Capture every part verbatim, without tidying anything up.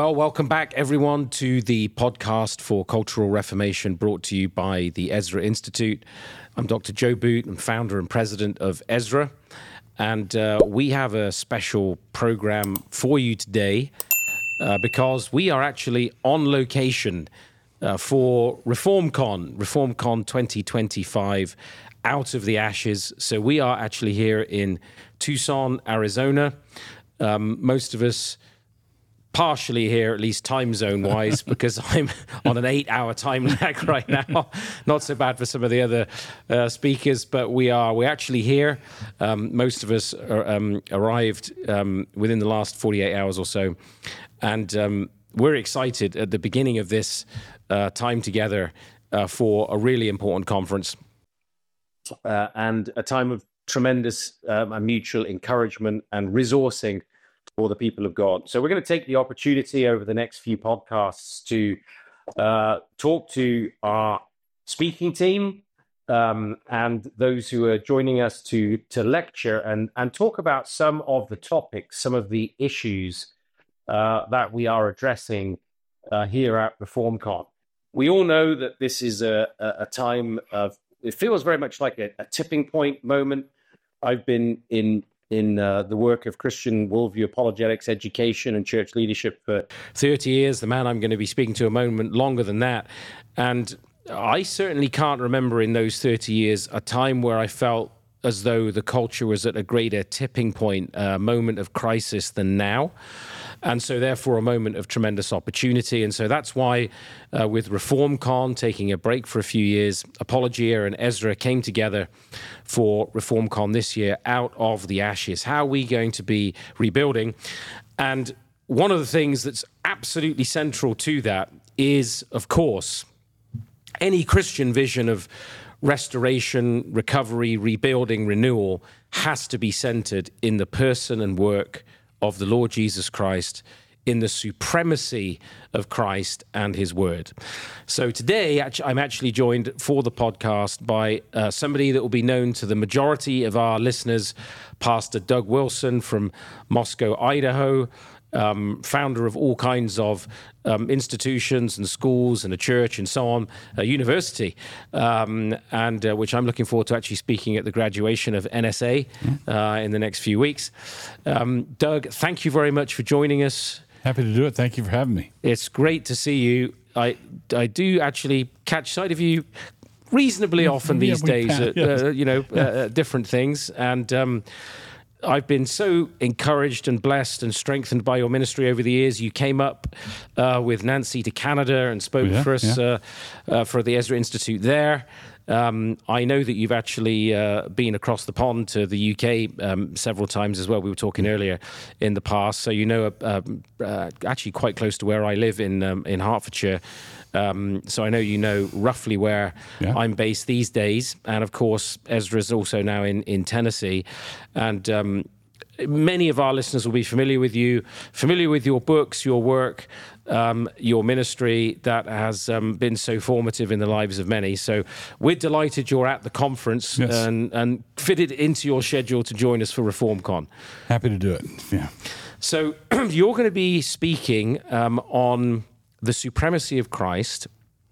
Well, welcome back, everyone, to the podcast for Cultural Reformation brought to you by the Ezra Institute. I'm Doctor Joe Boot. I'm founder and president of Ezra. And uh, we have a special program for you today uh, because we are actually on location uh, for ReformCon, ReformCon twenty twenty-five, Out of the Ashes. So we are actually here in Tucson, Arizona. Um, most of us partially here, at least time zone wise, because I'm on an eight hour time lag right now. Not so bad for some of the other uh, speakers, but we are, we're actually here. Um, most of us are, um, arrived um, within the last forty-eight hours or so. And um, we're excited at the beginning of this uh, time together uh, for a really important conference uh, and a time of tremendous um, mutual encouragement and resourcing for the people of God. So we're going to take the opportunity over the next few podcasts to uh, talk to our speaking team um, and those who are joining us to to lecture and, and talk about some of the topics, some of the issues uh, that we are addressing uh, here at ReformCon. We all know that this is a, a, a time of, it feels very much like a, a tipping point moment. I've been in in uh, the work of Christian worldview apologetics, education, and church leadership for thirty years. The man I'm going to be speaking to a moment longer than that. And I certainly can't remember in those thirty years a time where I felt as though the culture was at a greater tipping point, a moment of crisis than now. And so therefore a moment of tremendous opportunity. And so that's why uh, with ReformCon, taking a break for a few years, Apologia and Ezra came together for ReformCon this year, Out of the Ashes. How are we going to be rebuilding? And one of the things that's absolutely central to that is, of course, any Christian vision of restoration, recovery, rebuilding, renewal has to be centered in the person and work of the Lord Jesus Christ, in the supremacy of Christ and his word. So today, I'm actually joined for the podcast by uh, somebody that will be known to the majority of our listeners, Pastor Doug Wilson from Moscow, Idaho, um, founder of all kinds of um, institutions and schools and a church and so on, a university, um, and uh, which I'm looking forward to actually speaking at the graduation of N S A uh, in the next few weeks. Um, Doug, thank you very much for joining us. Happy to do it. Thank you for having me. It's great to see you. I I do actually catch sight of you reasonably often Yeah, these we days, can, at, yes. uh, you know, Yeah. uh, different things. And um, I've been so encouraged and blessed and strengthened by your ministry over the years. You came up uh, with Nancy to Canada and spoke Yeah, for us yeah. uh, uh, for the Ezra Institute there. Um, I know that you've actually uh, been across the pond to the U K um, several times as well. We were talking earlier in the past, so you know uh, uh, actually quite close to where I live in um, in Hertfordshire. Um, so I know you know roughly where Yeah. I'm based these days, and of course Ezra's also now in in Tennessee, and um, many of our listeners will be familiar with you, familiar with your books, your work, um, your ministry that has um, been so formative in the lives of many. So we're delighted you're at the conference Yes. and, and fitted into your schedule to join us for ReformCon. Happy to do it. Yeah. So you're going to be speaking um, on the supremacy of Christ,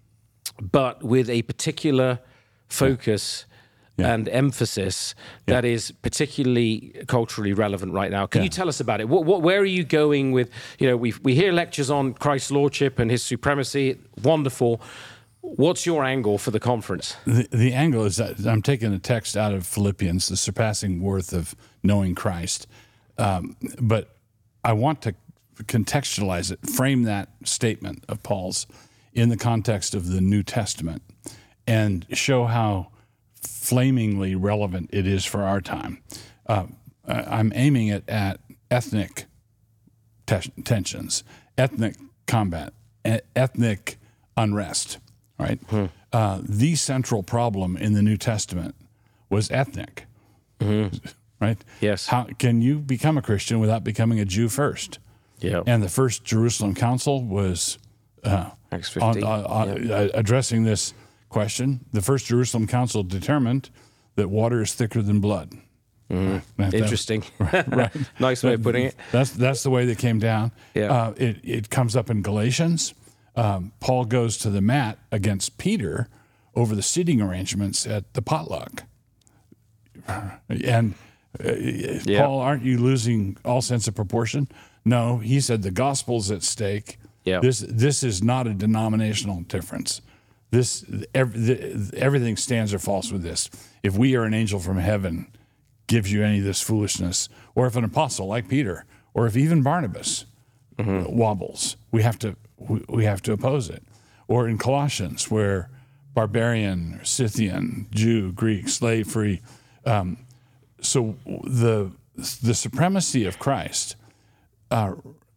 but with a particular focus Yeah. and emphasis that is particularly culturally relevant right now. Can Yeah. you tell us about it? What, what, where are you going with, you know, we we hear lectures on Christ's lordship and his supremacy. Wonderful. What's your angle for the conference? The, the angle is that I'm taking a text out of Philippians, the surpassing worth of knowing Christ. Um, but I want to contextualize it, frame that statement of Paul's in the context of the New Testament and show how flamingly relevant it is for our time. Uh, I'm aiming it at ethnic te- tensions, ethnic combat, e- ethnic unrest, right? Hmm. Uh, the central problem in the New Testament was ethnic, mm-hmm. right? Yes. How can you become a Christian without becoming a Jew first? Yeah. And the first Jerusalem Council was uh, Acts fifteen. on, on, Yeah. uh, addressing this question. The first Jerusalem Council determined that water is thicker than blood. Mm. That- Interesting. Right, right. Nice way of putting it. That's that's the way they came down. Yeah. Uh, it it comes up in Galatians. Um, Paul goes to the mat against Peter over the seating arrangements at the potluck. And uh, Yeah. Paul, aren't you losing all sense of proportion? No, he said the gospel's at stake. Yeah. This this is not a denominational difference. This every, everything stands or falls with this. If we are an angel from heaven gives you any of this foolishness, or if an apostle like Peter, or if even Barnabas mm-hmm. wobbles, we have to we, we have to oppose it. Or in Colossians, where barbarian, Scythian, Jew, Greek, slave free. Um, so the the supremacy of Christ uh,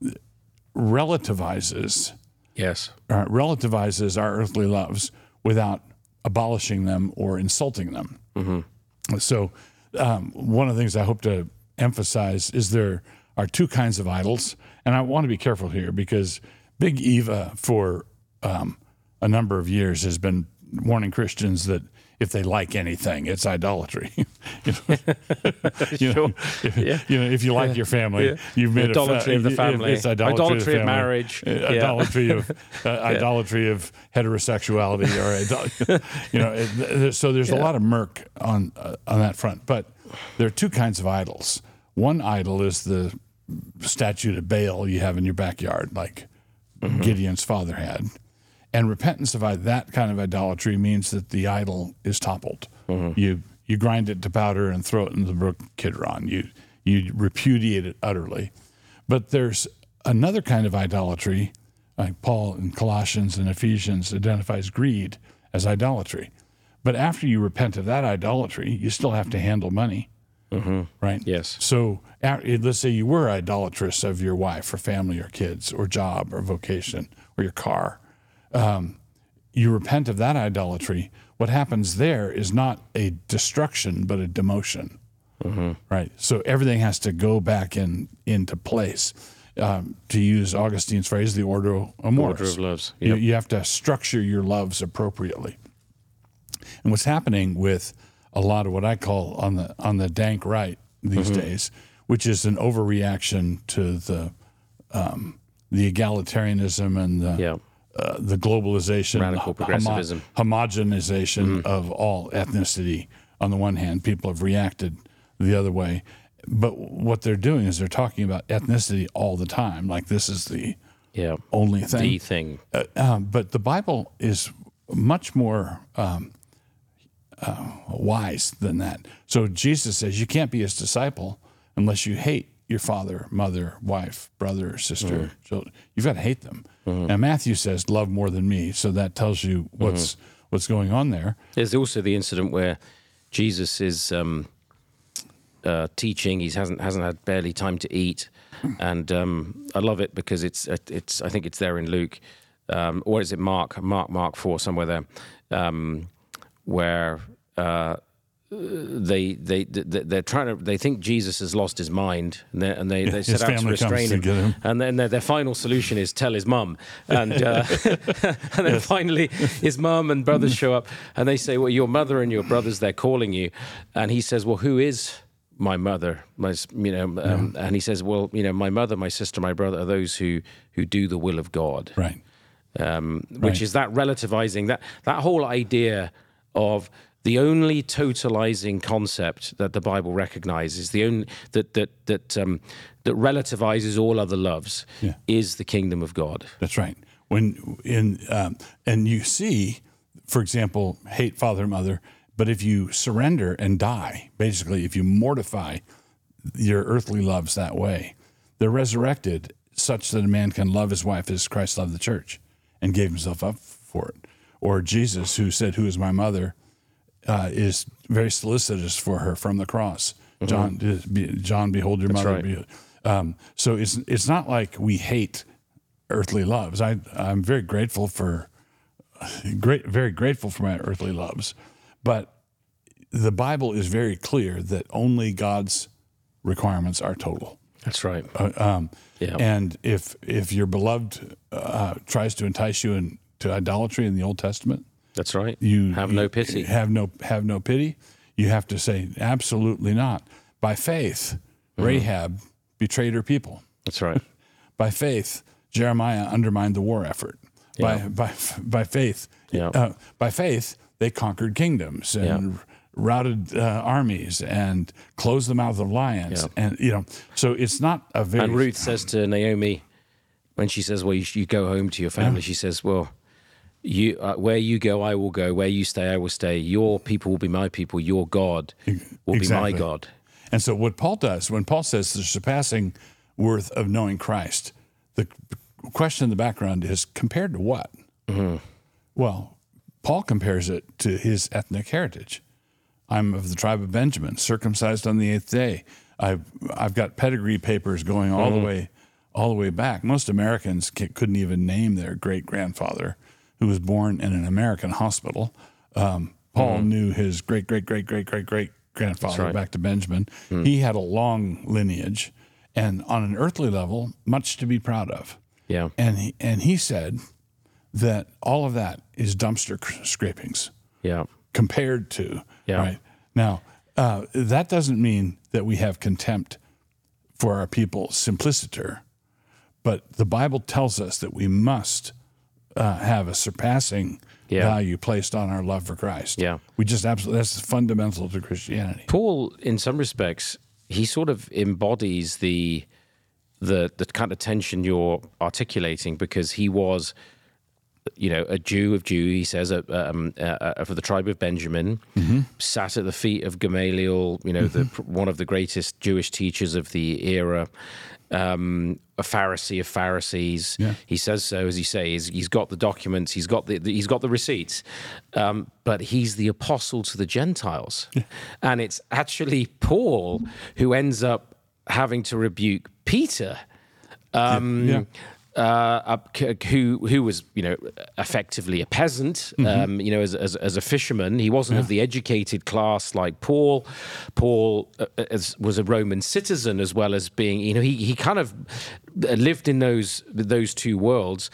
relativizes Yes. uh, relativizes our earthly loves without abolishing them or insulting them. Mm-hmm. So um, one of the things I hope to emphasize is there are two kinds of idols, and I want to be careful here because Big Eva for um, a number of years has been warning Christians that if they like anything, it's idolatry. you know, you, know, if, Yeah. you know, if you like your family, Yeah. you've made Idolatry a of the family. It's idolatry, Idolatry of, the of family. marriage. Uh, Yeah. Idolatry of uh, idolatry of heterosexuality, or idol- you know. It, so there's a Yeah. lot of murk on uh, on that front. But there are two kinds of idols. One idol is the statue of Baal you have in your backyard, like mm-hmm. Gideon's father had. And repentance of that kind of idolatry means that the idol is toppled. Mm-hmm. You you grind it to powder and throw it into the brook Kidron. You you repudiate it utterly. But there's another kind of idolatry, like Paul in Colossians and Ephesians identifies greed as idolatry. But after you repent of that idolatry, you still have to handle money, mm-hmm. right? Yes. So let's say you were idolatrous of your wife or family or kids or job or vocation or your car. Um, you repent of that idolatry. What happens there is not a destruction, but a demotion, mm-hmm. right? So everything has to go back in into place. Um, to use Augustine's phrase, the ordo amoris. Order of loves. You, Yep. you have to structure your loves appropriately. And what's happening with a lot of what I call on the on the dank right these mm-hmm. days, which is an overreaction to the um, the egalitarianism and the Yeah. uh, the globalization, Radical the progressivism. homo- homogenization mm-hmm. of all ethnicity. On the one hand, people have reacted the other way. But what they're doing is they're talking about ethnicity all the time, like this is the Yeah. only thing. The thing. Uh, um, but the Bible is much more um, uh, wise than that. So Jesus says you can't be his disciple unless you hate your father, mother, wife, brother, sister, mm-hmm. children. You've got to hate them. Mm-hmm. And Matthew says, love more than me. So that tells you what's mm-hmm. what's going on there. There's also the incident where Jesus is um, uh, teaching. He hasn't hasn't had barely time to eat, and um, I love it because it's it's. I think it's there in Luke, um, or is it Mark? Mark Mark four somewhere there, um, where. Uh, They they they're trying to. They think Jesus has lost his mind, and they and they, they set out to restrain him. him. And then their, their final solution is tell his mum, and uh, and then yes. finally his mum and brothers show up, and they say, "Well, your mother and your brothers, they're calling you," and he says, "Well, who is my mother?" My, you know, um, yeah. and he says, "Well, you know, my mother, my sister, my brother are those who who do the will of God." Right. Um, which right. is that relativizing that that whole idea of the only totalizing concept that the Bible recognizes, the only that that that um, that relativizes all other loves, yeah. is the kingdom of God. That's right. When in um, and you see, for example, hate father and mother, but if you surrender and die, basically, if you mortify your earthly loves that way, they're resurrected such that a man can love his wife as Christ loved the church and gave himself up for it. Or Jesus, who said, "Who is my mother?" Uh, is very solicitous for her from the cross. Mm-hmm. John, John, behold your That's mother. Right. Um, so it's it's not like we hate earthly loves. I I'm very grateful for, great very grateful for my earthly loves, but the Bible is very clear that only God's requirements are total. That's right. Uh, um, yeah. And if if your beloved uh, tries to entice you into idolatry in the Old Testament. That's right. You have you no pity. Have no have no pity. You have to say absolutely not. by faith, Rahab betrayed her people. That's right. By faith, Jeremiah undermined the war effort. Yeah. By by by faith, Yeah. uh, by faith, they conquered kingdoms and Yeah. routed uh, armies and closed the mouth of lions. Yeah. And you know, so it's not a very. And Ruth says to Naomi, when she says, "Well, you, you go home to your family," she says, "Well, you uh, where you go, I will go. Where you stay, I will stay. Your people will be my people. Your God will Exactly. be my God." And so what Paul does, when Paul says the surpassing worth of knowing Christ, the question in the background is compared to what? Mm-hmm. Well, Paul compares it to his ethnic heritage. I'm of the tribe of Benjamin, circumcised on the eighth day. I've I've got pedigree papers going all mm-hmm. the way all the way back. Most Americans couldn't even name their great grandfather, who was born in an American hospital. Um, Paul mm-hmm. knew his great great great great great great grandfather right. back to Benjamin. Mm-hmm. He had a long lineage, and on an earthly level, much to be proud of. Yeah, and he and he said that all of that is dumpster scrapings. Yeah, compared to yeah. right now, uh, that doesn't mean that we have contempt for our people simpliciter, but the Bible tells us that we must uh, have a surpassing yeah. value placed on our love for Christ. Yeah, we just absolutely that's fundamental to Christianity. Paul, in some respects, he sort of embodies the the the kind of tension you're articulating, because he was, you know, a Jew of Jew, he says, uh, um, uh, for the tribe of Benjamin, mm-hmm. sat at the feet of Gamaliel, you know, mm-hmm. the, one of the greatest Jewish teachers of the era, um, a Pharisee of Pharisees. Yeah. He says so, as you say, he's, he's got the documents, he's got the, the he's got the receipts, um, but he's the apostle to the Gentiles, yeah. and it's actually Paul who ends up having to rebuke Peter. Um, yeah. Uh, who who was, you know, effectively a peasant, mm-hmm. um, you know, as, as as a fisherman. He wasn't yeah. of the educated class like Paul. Paul uh, as, was a Roman citizen, as well as being, you know, he he kind of lived in those those two worlds.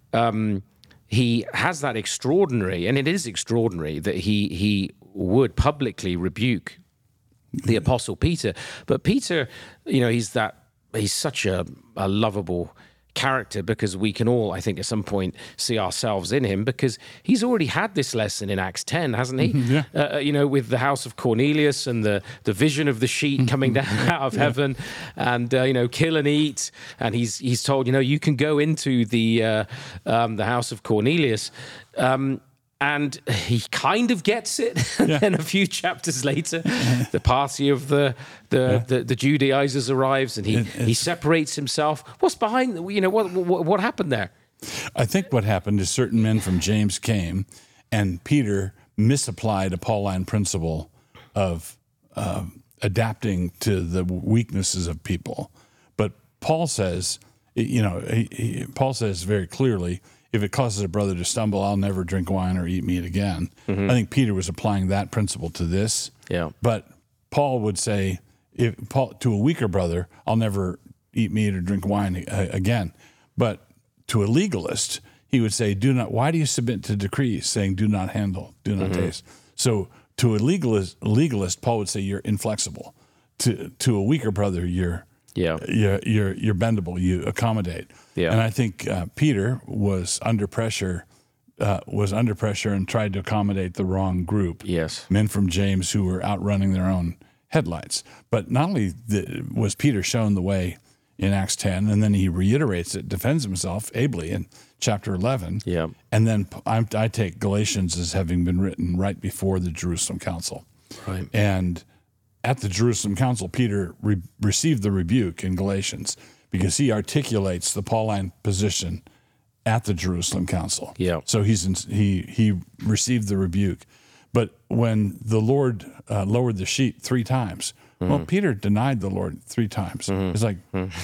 Um, he has that extraordinary, and it is extraordinary, that he he would publicly rebuke the Apostle Peter. But Peter, you know, he's that he's such a, a lovable character, because we can all, I think, at some point see ourselves in him, because he's already had this lesson in Acts ten, hasn't he? Yeah. Uh, you know, with the house of Cornelius and the, the vision of the sheet coming down out of yeah. heaven, and uh, you know, kill and eat. And he's he's told, you know, you can go into the uh, um, the house of Cornelius. Um, And he kind of gets it. Yeah. Then a few chapters later, the party of the the, yeah. the, the Judaizers arrives, and he, it, he separates himself. What's behind? You know, what, what what happened there? I think what happened is certain men from James came, and Peter misapplied a Pauline principle of uh, adapting to the weaknesses of people. But Paul says, you know, he, he, Paul says very clearly, if it causes a brother to stumble, I'll never drink wine or eat meat again. Mm-hmm. I think Peter was applying that principle to this. Yeah. But Paul would say, if Paul, to a weaker brother, I'll never eat meat or drink wine again. But to a legalist, he would say, do not, why do you submit to decrees saying do not handle, do not mm-hmm. taste? So to a legalist, legalist, Paul would say you're inflexible. To to a weaker brother, you're Yeah, you're you're you're bendable. You accommodate. Yeah, and I think uh, Peter was under pressure, uh, was under pressure and tried to accommodate the wrong group. Yes, men from James who were outrunning their own headlights. But not only the, was Peter shown the way in Acts ten, and then he reiterates it, defends himself ably in chapter eleven. Yeah, and then I, I take Galatians as having been written right before the Jerusalem Council. Right, and at the Jerusalem Council, Peter re- received the rebuke in Galatians because he articulates the Pauline position at the Jerusalem Council. Yeah. So he's in, he he received the rebuke. But when the Lord uh, lowered the sheet three times, mm-hmm. well, Peter denied the Lord three times. Mm-hmm. It's like,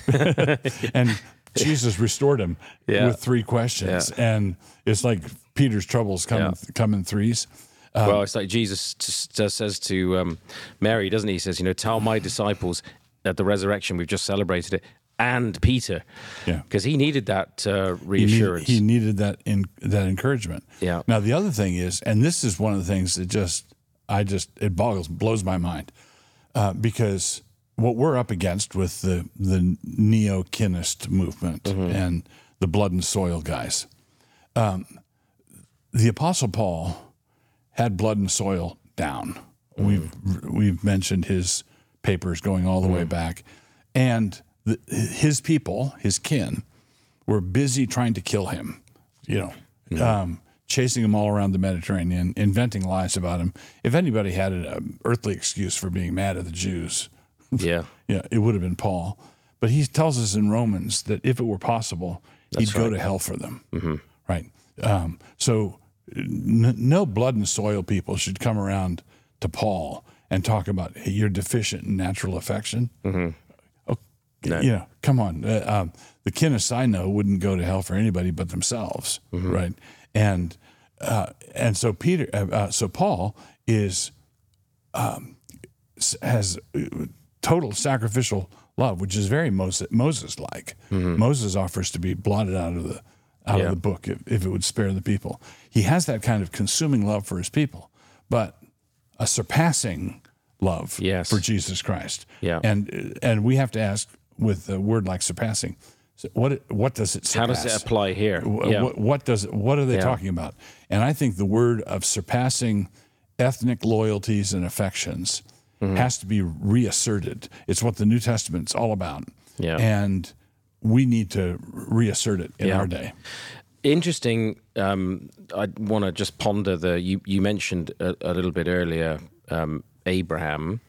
mm-hmm. and Jesus restored him yeah. with three questions. Yeah. And it's like Peter's troubles come, yeah. in, come in threes. Um, well, it's like Jesus t- t- says to um, Mary, doesn't he? He says, you know, tell my disciples at the resurrection, we've just celebrated it, and Peter. Yeah. Because he needed that uh, reassurance. He, need, he needed that in, that encouragement. Yeah. Now, the other thing is, and this is one of the things that just, I just, it boggles, blows my mind, uh, because what we're up against with the the neo-kinist movement mm-hmm. and the blood and soil guys. Um, the Apostle Paul had blood and soil down. Mm-hmm. We've we've mentioned his papers going all the mm-hmm. way back, and the, his people, his kin, were busy trying to kill him. You know. Mm-hmm. Um, chasing him all around the Mediterranean, inventing lies about him. If anybody had an earthly excuse for being mad at the Jews, yeah, yeah, it would have been Paul. But he tells us in Romans that if it were possible, That's he'd right. go to hell for them. Mm-hmm. Right. Um, so n- no blood and soil people should come around to Paul and talk about, hey, you're deficient in natural affection. Mm-hmm. Oh, no. You know, come on. Uh, um, the kinists I know wouldn't go to hell for anybody but themselves. Mm-hmm. Right. And uh, and so Peter, uh, so Paul is um, has total sacrificial love, which is very Moses like. Mm-hmm. Moses offers to be blotted out of the out yeah. of the book if, if it would spare the people. He has that kind of consuming love for his people, but a surpassing love yes. for Jesus Christ. Yeah. And and we have to ask with a word like surpassing. So what what does it surpass? How does it apply here? Yeah. What, what does what are they yeah. talking about? And I think the word of surpassing ethnic loyalties and affections mm-hmm. has to be reasserted. It's what the New Testament's all about. Yeah. And we need to reassert it in yeah. our day. Interesting. Um, I want to just ponder the. You, you mentioned a, a little bit earlier um, Abraham,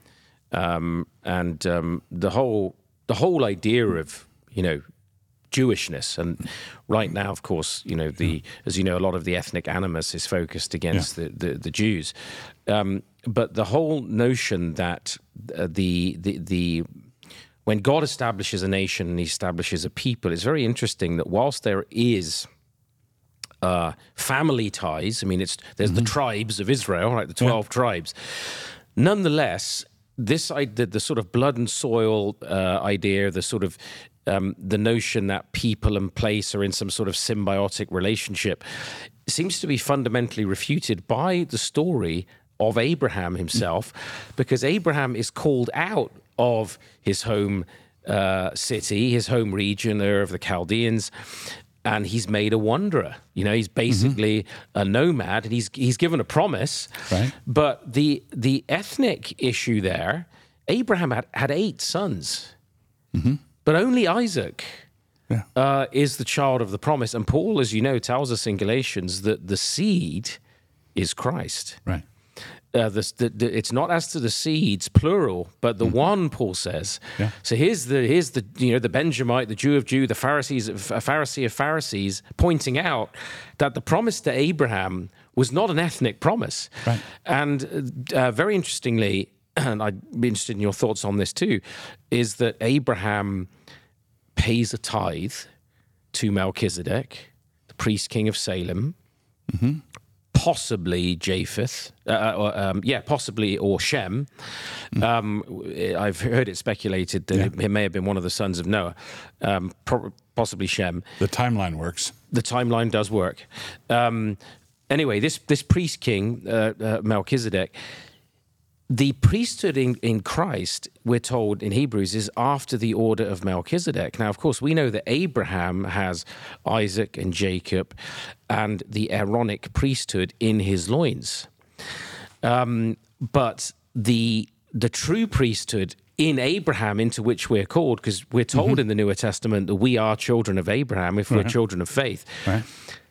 um, and um, the whole the whole idea of you know. Jewishness, and right now, of course, you know the yeah. as you know, a lot of the ethnic animus is focused against yeah. the, the the Jews, um, but the whole notion that uh, the the the when God establishes a nation and He establishes a people, it's very interesting that whilst there is uh, family ties, I mean, it's there's mm-hmm. the tribes of Israel, right, the twelve yeah. tribes, nonetheless. This the, the sort of blood and soil uh, idea, the sort of um, the notion that people and place are in some sort of symbiotic relationship, seems to be fundamentally refuted by the story of Abraham himself, because Abraham is called out of his home uh, city, his home region, Ur of the Chaldeans. And he's made a wanderer. You know, he's basically mm-hmm. a nomad, and he's he's given a promise. Right. But the the ethnic issue there, Abraham had, had eight sons, mm-hmm. but only Isaac yeah. uh, is the child of the promise. And Paul, as you know, tells us in Galatians that the seed is Christ. Right. Uh, the, the, the, it's not as to the seeds, plural, but the mm-hmm. one, Paul says. Yeah. So here's the here's the you know the Benjamite, the Jew of Jew, the Pharisees, a Pharisee of Pharisees, pointing out that the promise to Abraham was not an ethnic promise. Right. And uh, very interestingly, and I'd be interested in your thoughts on this too, is that Abraham pays a tithe to Melchizedek, the priest king of Salem. Mm-hmm. Possibly Japheth, uh, or, um, yeah, possibly, or Shem. Um, I've heard it speculated that yeah. it, it may have been one of the sons of Noah, um, pro- possibly Shem. The timeline works. The timeline does work. Um, anyway, this this priest king, uh, uh, Melchizedek, the priesthood in, in Christ, we're told in Hebrews, is after the order of Melchizedek. Now, of course, we know that Abraham has Isaac and Jacob and the Aaronic priesthood in his loins. Um, but the the true priesthood in Abraham, into which we're called, because we're told mm-hmm. in the Newer Testament that we are children of Abraham if we're right. children of faith, right.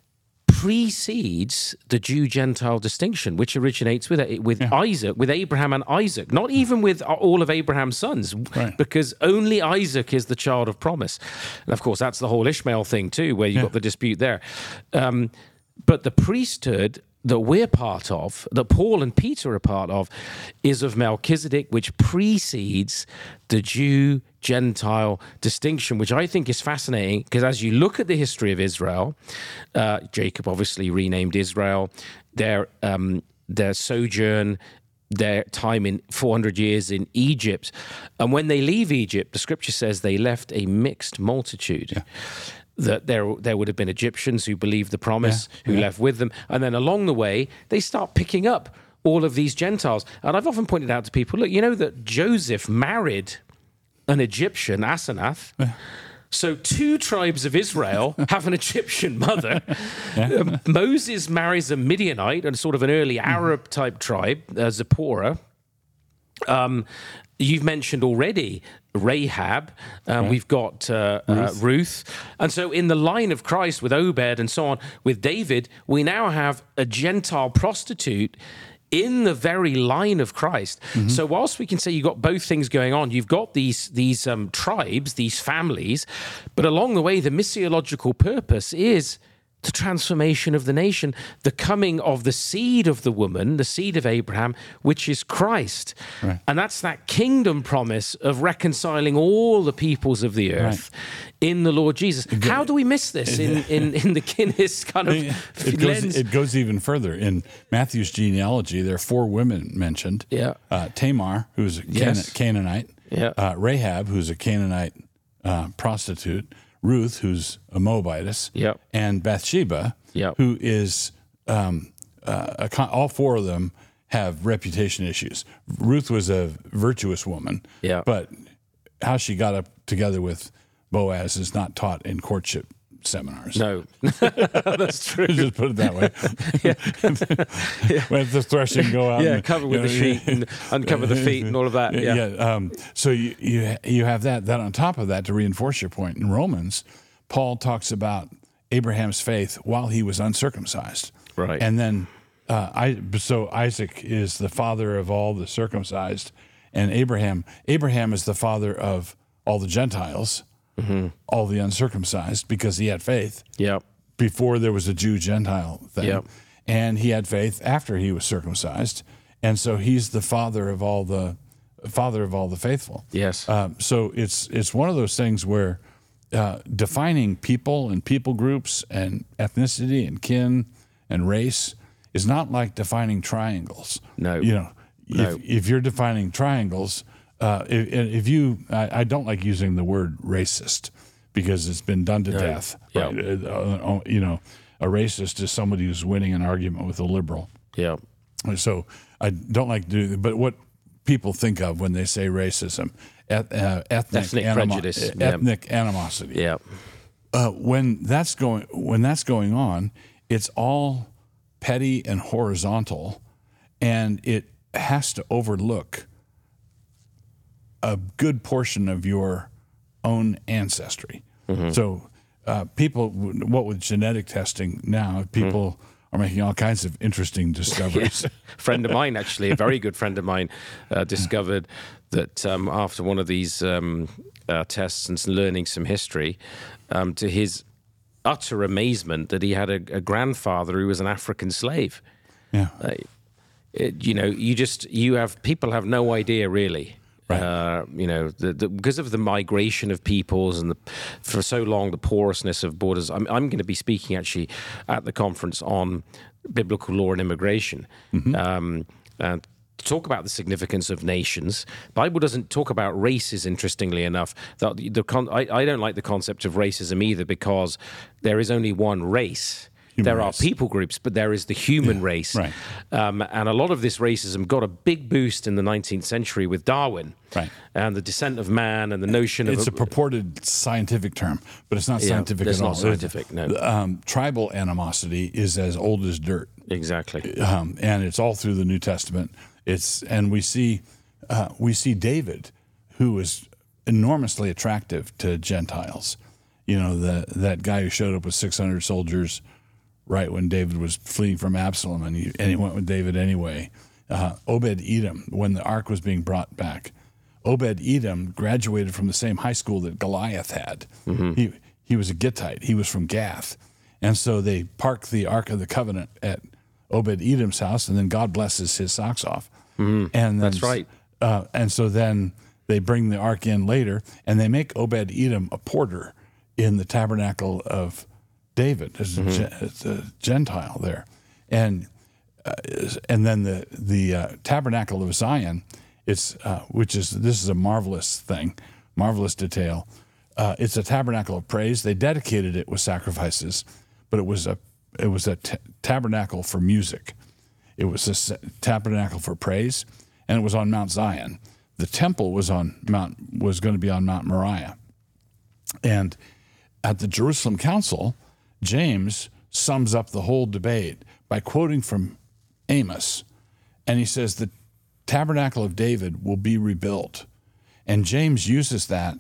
precedes the Jew-Gentile distinction, which originates with with yeah. Isaac, with Abraham and Isaac, not even with all of Abraham's sons, right. because only Isaac is the child of promise. And of course, that's the whole Ishmael thing too, where you've yeah. got the dispute there. Um, but the priesthood that we're part of, that Paul and Peter are part of, is of Melchizedek, which precedes the Jew-Gentile distinction, which I think is fascinating, because as you look at the history of Israel, uh, Jacob obviously renamed Israel, their um, their sojourn, their time in four hundred years in Egypt, and when they leave Egypt, the scripture says they left a mixed multitude. Yeah. That there there would have been Egyptians who believed the promise, yeah, who yeah. left with them. And then along the way, they start picking up all of these Gentiles. And I've often pointed out to people, look, you know that Joseph married an Egyptian, Asenath. So two tribes of Israel have an Egyptian mother. Yeah. Um, Moses marries a Midianite, and sort of an early Arab-type tribe, uh, Zipporah. Um, you've mentioned already Rahab. Um, right. We've got uh, Ruth. Uh, Ruth. And so in the line of Christ with Obed and so on, with David, we now have a Gentile prostitute in the very line of Christ. Mm-hmm. So whilst we can say you've got both things going on, you've got these these um, tribes, these families, but along the way, the missiological purpose is the transformation of the nation, the coming of the seed of the woman, the seed of Abraham, which is Christ. Right. And that's that kingdom promise of reconciling all the peoples of the earth right. in the Lord Jesus. It How do we miss this in, in, in the Guinness kind of it, it lens? Goes, it goes even further. In Matthew's genealogy, there are four women mentioned. Yeah. Uh, Tamar, who's a yes. Canaanite. Yeah. Uh, Rahab, who's a Canaanite uh, prostitute. Ruth, who's a Moabitess, yep. and Bathsheba, yep. who is, um, uh, a con- all four of them have reputation issues. Ruth was a virtuous woman, yep. but how she got up together with Boaz is not taught in courtship seminars. No, that's true. Just put it that way. yeah. Let the threshing go out. Yeah, and, cover with know, the sheet and uncover the feet and all of that. Yeah. yeah um, so you, you you have that. Then on top of that, to reinforce your point, in Romans, Paul talks about Abraham's faith while he was uncircumcised. Right. And then uh, I so Isaac is the father of all the circumcised, and Abraham Abraham is the father of all the Gentiles. Mm-hmm. All the uncircumcised, because he had faith yep. before there was a Jew-Gentile thing. Yep. And he had faith after he was circumcised. And so he's the father of all the father of all the faithful. Yes. Um, so it's it's one of those things where uh, defining people and people groups and ethnicity and kin and race is not like defining triangles. No. You know, no. if, if you're defining triangles, Uh, if, if you, I, I don't like using the word racist because it's been done to no. death. Yeah. Right? Uh, you know, a racist is somebody who's winning an argument with a liberal. Yeah. So I don't like to do, but what people think of when they say racism, eth, uh, ethnic, ethnic animo- prejudice, ethnic yeah. animosity. Yeah. Uh, when that's going, when that's going on, it's all petty and horizontal, and it has to overlook a good portion of your own ancestry. Mm-hmm. So uh, people, what with genetic testing now, people mm-hmm. are making all kinds of interesting discoveries. Yeah. A friend of mine, actually, a very good friend of mine, uh, discovered that um, after one of these um, uh, tests and learning some history, um, to his utter amazement, that he had a, a grandfather who was an African slave. Yeah. Uh, it, you know, you just, you have, people have no idea really. Right. Uh, you know, the, the, because of the migration of peoples and the, for so long the porousness of borders. I'm, I'm going to be speaking actually at the conference on biblical law and immigration, mm-hmm. um, and talk about the significance of nations. The Bible doesn't talk about races, interestingly enough. The, the con- I, I don't like the concept of racism either, because there is only one race. Human there race. Are people groups, but there is the human yeah, race. Right. Um, and a lot of this racism got a big boost in the nineteenth century with Darwin. Right. And the descent of man and the notion it's of... It's a, a purported scientific term, but it's not yeah, scientific it's at not all. scientific, no. Um, tribal animosity is as old as dirt. Exactly. Um, and it's all through the New Testament. It's And we see, uh, we see David, who was enormously attractive to Gentiles. You know, the, that guy who showed up with six hundred soldiers right when David was fleeing from Absalom, and he, and he went with David anyway. Uh, Obed-Edom, when the ark was being brought back, Obed-Edom graduated from the same high school that Goliath had. Mm-hmm. He he was a Gittite. He was from Gath. And so they parked the Ark of the Covenant at Obed-Edom's house, and then God blesses his socks off. Mm-hmm. And then, That's right. Uh, and so then they bring the ark in later, and they make Obed-Edom a porter in the tabernacle of David as a, mm-hmm. as a Gentile there, and uh, and then the the uh, tabernacle of Zion, it's uh, which is this is a marvelous thing, marvelous detail. Uh, it's a tabernacle of praise. They dedicated it with sacrifices, but it was a it was a t- tabernacle for music. It was a tabernacle for praise, and it was on Mount Zion. The temple was on Mount was going to be on Mount Moriah. And at the Jerusalem Council, James sums up the whole debate by quoting from Amos. And he says, the tabernacle of David will be rebuilt. And James uses that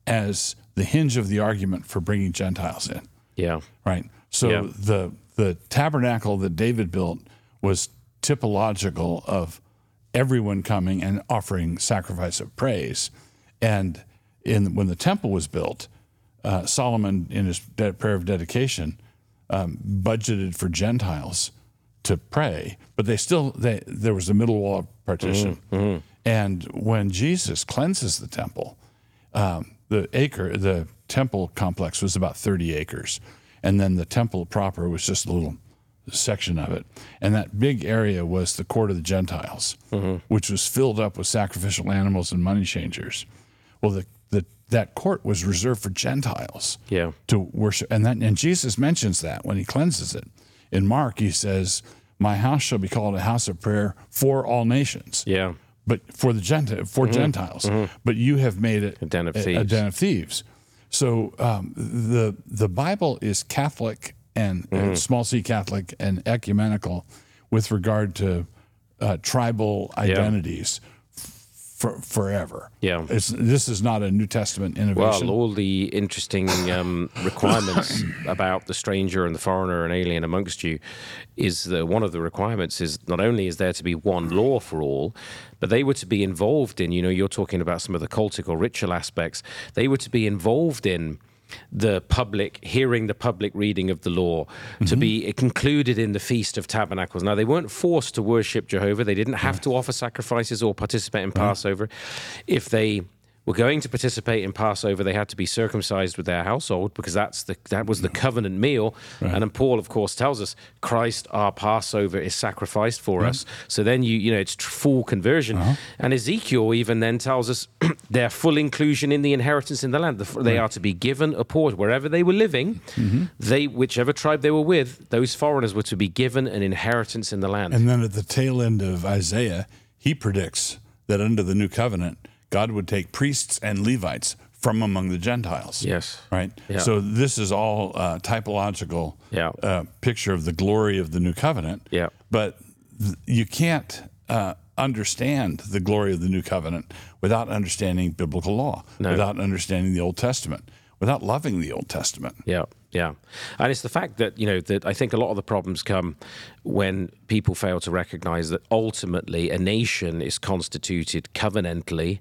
as the hinge of the argument for bringing Gentiles in. Yeah. Right. So Yeah. the the tabernacle that David built was typological of everyone coming and offering sacrifice of praise. And in when the temple was built, uh, Solomon, in his de- prayer of dedication, um, budgeted for Gentiles to pray, but they still they there was a middle wall partition. Mm-hmm, mm-hmm. And when Jesus cleanses the temple, um, the acre the temple complex was about thirty acres, and then the temple proper was just a little section of it. And that big area was the court of the Gentiles, mm-hmm. which was filled up with sacrificial animals and money changers. Well, the, the that court was reserved for Gentiles yeah. to worship. And that and Jesus mentions that when he cleanses it. In Mark, he says, my house shall be called a house of prayer for all nations. Yeah. But for the Gentile, for mm-hmm. Gentiles. Mm-hmm. But you have made it a den of a, thieves. A den of thieves. So um, the the Bible is Catholic and, mm-hmm. and small c Catholic and ecumenical with regard to uh, tribal identities yeah. for, forever. Yeah, it's, this is not a New Testament innovation. Well, all the interesting um, requirements about the stranger and the foreigner and alien amongst you is the, one of the requirements is not only is there to be one law for all, but they were to be involved in, you know, you're talking about some of the cultic or ritual aspects, they were to be involved in the public, hearing the public reading of the law, mm-hmm. to be concluded in the Feast of Tabernacles. Now, they weren't forced to worship Jehovah. They didn't have to offer sacrifices or participate in Passover. If they were going to participate in Passover, they had to be circumcised with their household because that's the that was the covenant meal. Right. And then Paul, of course, tells us Christ, our Passover, is sacrificed for yeah. us. So then you you know it's full conversion. Uh-huh. And Ezekiel even then tells us their full inclusion in the inheritance in the land. The, they right. are to be given a port wherever they were living. Mm-hmm. They whichever tribe they were with, those foreigners were to be given an inheritance in the land. And then at the tail end of Isaiah, he predicts that under the new covenant, God would take priests and Levites from among the Gentiles. Yes. Right? Yeah. So this is all uh, typological yeah. uh, picture of the glory of the new covenant. Yeah. But th- you can't uh, understand the glory of the new covenant without understanding biblical law, no. without understanding the Old Testament, without loving the Old Testament. Yeah. Yeah. And it's the fact that, you know, that I think a lot of the problems come when people fail to recognize that ultimately a nation is constituted covenantally,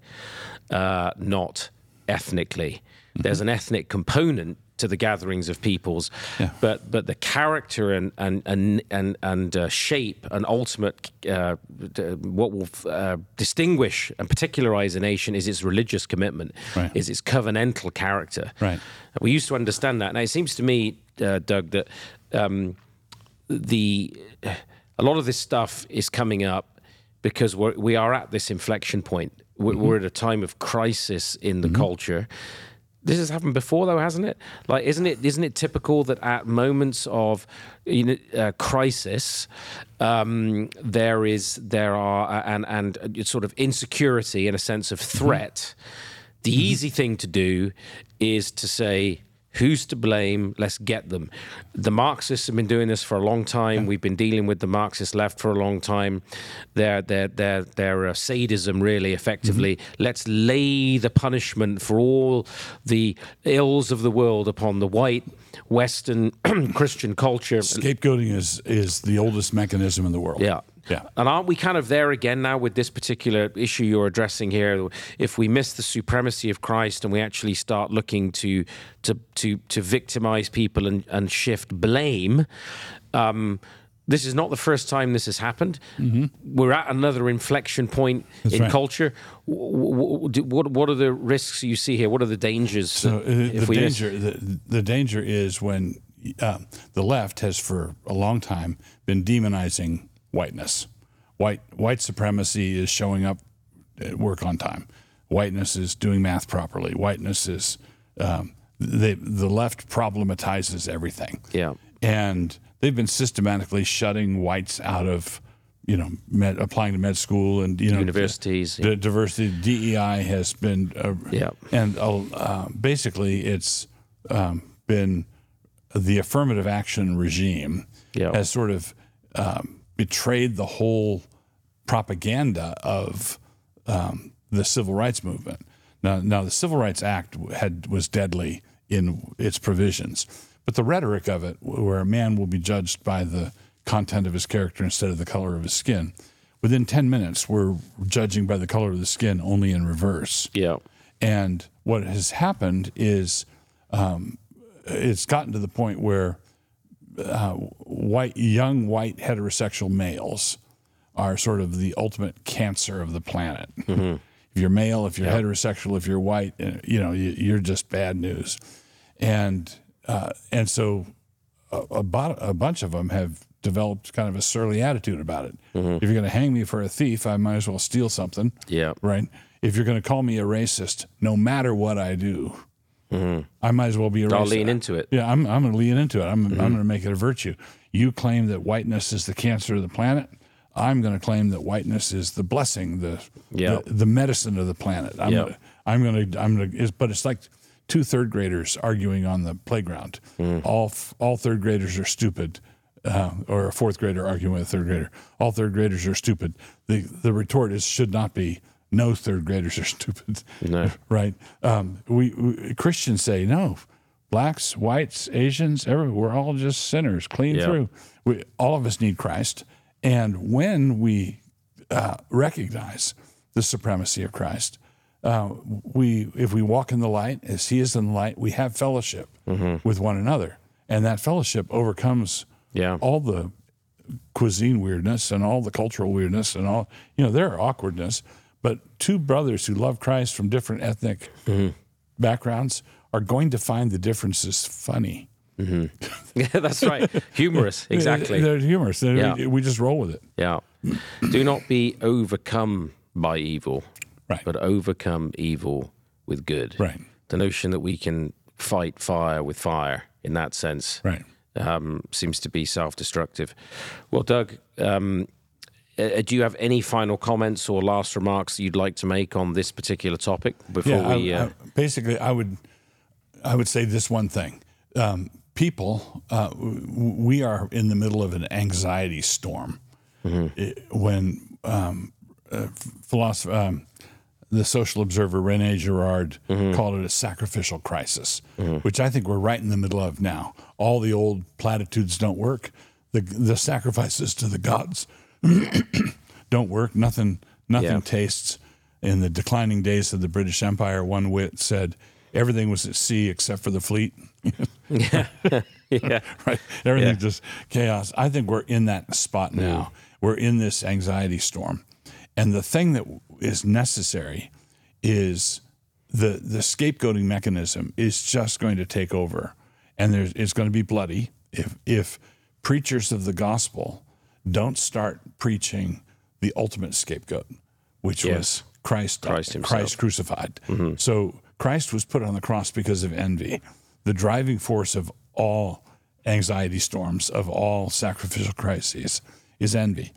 uh, not ethnically. Mm-hmm. There's an ethnic component to the gatherings of peoples, yeah. but but the character and and and and, and uh, shape and ultimate uh, what will uh, distinguish and particularize a nation is its religious commitment, right. is its covenantal character. Right. We used to understand that. Now it seems to me, uh, Doug, that um, the a lot of this stuff is coming up because we're, we are at this inflection point. We're, mm-hmm. we're at a time of crisis in the mm-hmm. culture. This has happened before, though, hasn't it? Like, isn't it? Isn't it typical that at moments of, you know, uh, crisis, um, there is there are uh, and and uh, sort of insecurity and a sense of threat. Mm-hmm. The mm-hmm. easy thing to do is to say, who's to blame? Let's get them. The Marxists have been doing this for a long time. Yeah. We've been dealing with the Marxist left for a long time. Their their their their uh, sadism, really, effectively. Mm-hmm. Let's lay the punishment for all the ills of the world upon the white Western Christian culture. Scapegoating is is the oldest mechanism in the world. Yeah. Yeah. And aren't we kind of there again now with this particular issue you're addressing here? If we miss the supremacy of Christ and we actually start looking to to to, to victimize people and, and shift blame, um, this is not the first time this has happened. Mm-hmm. We're at another inflection point That's in right. culture. What, what what are the risks you see here? What are the dangers? So uh, if the we danger miss? the, the danger is when uh, the left has for a long time been demonizing whiteness. White white supremacy is showing up at work on time. Whiteness is doing math properly. Whiteness is um, they, the left problematizes everything. Yeah, and they've been systematically shutting whites out of you know, med, applying to med school and you know, universities, d- d- diversity. D E I has been, uh, yeah, and uh, basically it's um, been the affirmative action regime yeah. has sort of um, betrayed the whole propaganda of um, the civil rights movement. Now, now the Civil Rights Act had was deadly in its provisions, but the rhetoric of it, where a man will be judged by the content of his character instead of the color of his skin, within ten minutes, we're judging by the color of the skin only in reverse. Yeah. And what has happened is um, it's gotten to the point where uh, white, young white heterosexual males are sort of the ultimate cancer of the planet. Mm-hmm. If you're male, if you're yeah. heterosexual, if you're white, you know, you're just bad news. And uh, and so a, a, bo- a bunch of them have developed kind of a surly attitude about it. Mm-hmm. If you're going to hang me for a thief, I might as well steal something. Yeah. Right? If you're going to call me a racist, no matter what I do, mm-hmm. I might as well be a racist. I'll lean into it. Yeah, I'm, I'm going to lean into it. I'm, mm-hmm. I'm going to make it a virtue. You claim that whiteness is the cancer of the planet. I'm going to claim that whiteness is the blessing, the yep. the, the medicine of the planet. I'm yep. gonna, I'm going to I'm going to. But it's like two third graders arguing on the playground. Mm. All all third graders are stupid, uh, or a fourth grader arguing with a third grader. All third graders are stupid. The the retort is should not be no third graders are stupid. No. Right? Um, we, we Christians say no. Blacks, whites, Asians, every, we're all just sinners, clean yep. through. We, all of us need Christ. And when we uh, recognize the supremacy of Christ, uh, we, if we walk in the light as He is in the light, we have fellowship mm-hmm. with one another, and that fellowship overcomes yeah. all the cuisine weirdness and all the cultural weirdness and all. You know, there are awkwardness, but two brothers who love Christ from different ethnic mm-hmm. backgrounds are going to find the differences funny. Mm-hmm. Yeah, that's right. Humorous, exactly. They're humorous. They're, yeah. We just roll with it. Yeah. Do not be overcome by evil, right. but overcome evil with good. Right. The notion that we can fight fire with fire in that sense right. um, seems to be self-destructive. Well, Doug, um, uh, do you have any final comments or last remarks that you'd like to make on this particular topic before yeah, we... I, uh... I, basically, I would, I would say this one thing. Um, people, uh, we are in the middle of an anxiety storm. Mm-hmm. It, when um, uh, philosopher, um, the social observer René Girard mm-hmm. called it a sacrificial crisis, mm-hmm. which I think we're right in the middle of now. All the old platitudes don't work. The the sacrifices to the gods don't work. Nothing nothing yeah. tastes. In the declining days of the British Empire, one wit said, everything was at sea except for the fleet. yeah. yeah. Right. Everything yeah. just chaos. I think we're in that spot now. Mm. We're in this anxiety storm. And the thing that is necessary is the the scapegoating mechanism is just going to take over. And there's it's going to be bloody if if preachers of the gospel don't start preaching the ultimate scapegoat, which yes. was Christ, Christ, himself. Christ crucified. Mm-hmm. So Christ was put on the cross because of envy. The driving force of all anxiety storms, of all sacrificial crises, is envy.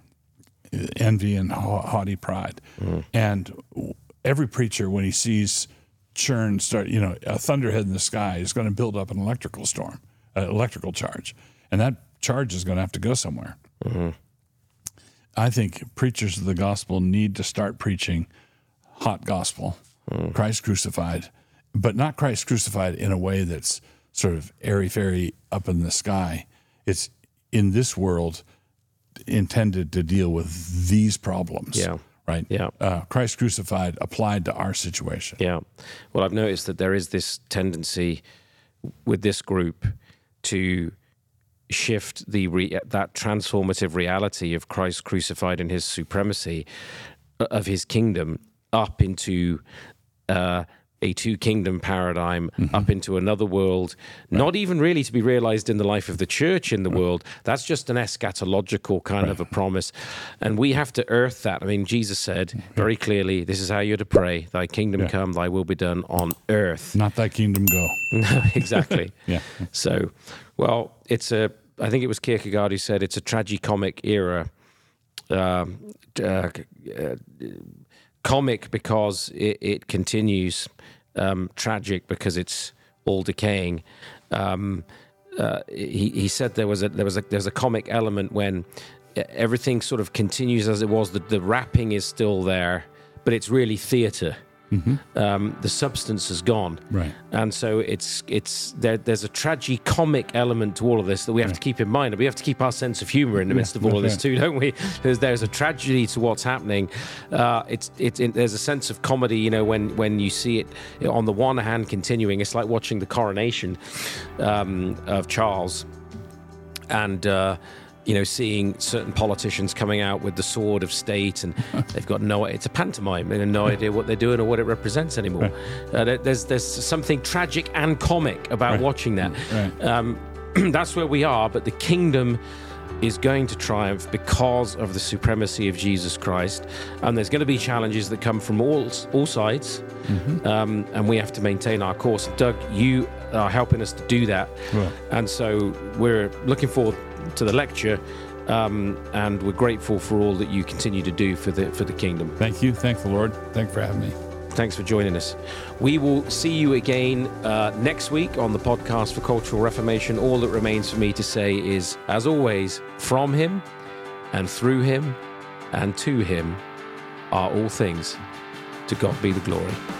Envy and haughty pride. Mm. And every preacher, when he sees churn start, you know, a thunderhead in the sky is going to build up an electrical storm, an electrical charge. And that charge is going to have to go somewhere. Mm-hmm. I think preachers of the gospel need to start preaching hot gospel, mm. Christ crucified, but not Christ crucified in a way that's sort of airy-fairy up in the sky. It's in this world intended to deal with these problems. Yeah. Right? Yeah. Uh, Christ crucified applied to our situation. Yeah. Well, I've noticed that there is this tendency with this group to shift the re- that transformative reality of Christ crucified and his supremacy of his kingdom up into uh, a two-kingdom paradigm, mm-hmm. up into another world, right. not even really to be realized in the life of the church in the right. world. That's just an eschatological kind right. of a promise. And we have to earth that. I mean, Jesus said very clearly, this is how you're to pray, thy kingdom yeah. come, thy will be done on earth. Not thy kingdom go. No, exactly. yeah. So, well, it's a, I think it was Kierkegaard who said it's a tragicomic era um, uh, uh, comic because it, it continues, um, tragic because it's all decaying. Um, uh, he, he said there was a there was a there's a comic element when everything sort of continues as it was. The, the wrapping is still there, but it's really theater. Mm-hmm. Um, the substance is gone, right? And so it's it's there. There's a tragicomic element to all of this that we have right. to keep in mind. We have to keep our sense of humor in the midst yeah, of all of this right. too, don't we? There's there's a tragedy to what's happening. Uh, it's it's it, there's a sense of comedy, you know, when when you see it on the one hand continuing. It's like watching the coronation um, of Charles, and. Uh, You know, seeing certain politicians coming out with the sword of state, and they've got no. It's a pantomime. They have no idea what they're doing or what it represents anymore. Right. Uh, there's there's something tragic and comic about right. watching that. Right. Um, that's where we are. But the kingdom is going to triumph because of the supremacy of Jesus Christ, and there's going to be challenges that come from all all sides, mm-hmm. um, and we have to maintain our course. Doug, you are helping us to do that, Well. and so we're looking forward to the lecture, um, and we're grateful for all that you continue to do for the for the kingdom. Thank you. Thank the Lord. Thank you for having me. Thanks for joining us. We will see you again uh, next week on the podcast for Cultural Reformation. All that remains for me to say is, as always, from him and through him and to him are all things. To God be the glory.